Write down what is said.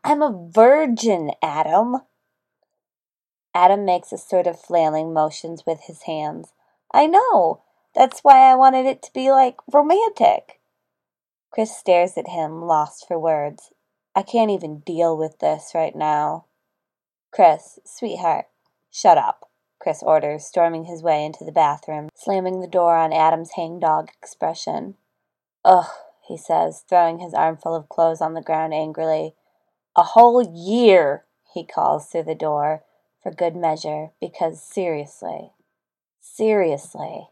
I'm a virgin, Adam. Adam makes a sort of flailing motions with his hands. I know. That's why I wanted it to be, like, romantic. Chris stares at him, lost for words. I can't even deal with this right now. Chris, sweetheart, shut up, Chris orders, storming his way into the bathroom, slamming the door on Adam's hangdog expression. Ugh, he says, throwing his armful of clothes on the ground angrily. A whole year, he calls through the door, for good measure, because seriously.